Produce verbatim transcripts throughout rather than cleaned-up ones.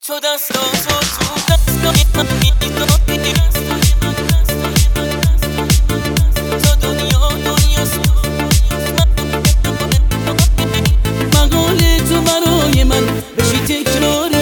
تو دستاتو تو دستای من می‌ذاری، دستای من، دستای من، تا دنیا دنیاست. مقال تو برای من بشی تکراری.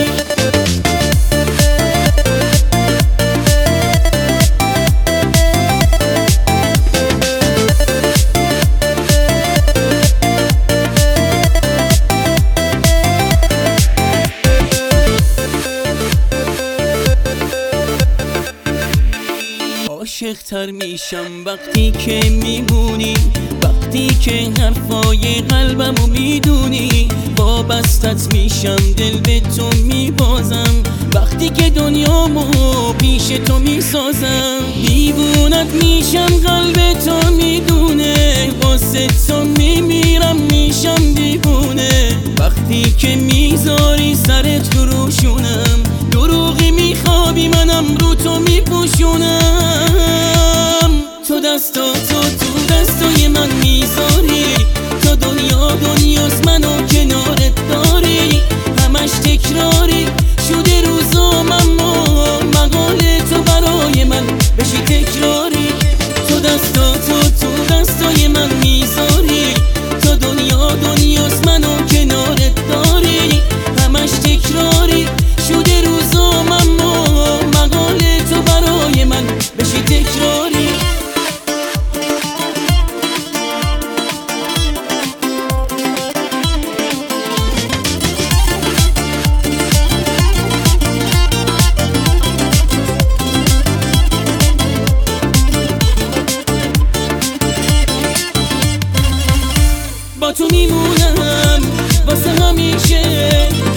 عاشق‌تر میشم وقتی که میمونی، وقتی که حرفای قلبمو میدونی. وابستت میشم، دل به تو میبازم، وقتی که دنیامو پیش تو میسازم. دیوونت میشم، قلب تو میدونه، واسه تو میمیرم، میشم دیوونه. وقتی که میذاری سرت رو روشونم، دروغی میخوابی منم رو تو میپوشونم. تو دستاتو تو دستای من میذاری، تا دنیا دنیاست منو کنارت داری. همش تکراری شده روزام، اما مقال تو برای من بشی تکراری. تو دستاتو تو دستای من میذاری، تا دنیا دنیاست منو کنارت داری. همش تکراری شده روزام، اما مقال تو برای من بشی تکراری. با تو میمونم واسه همیشه،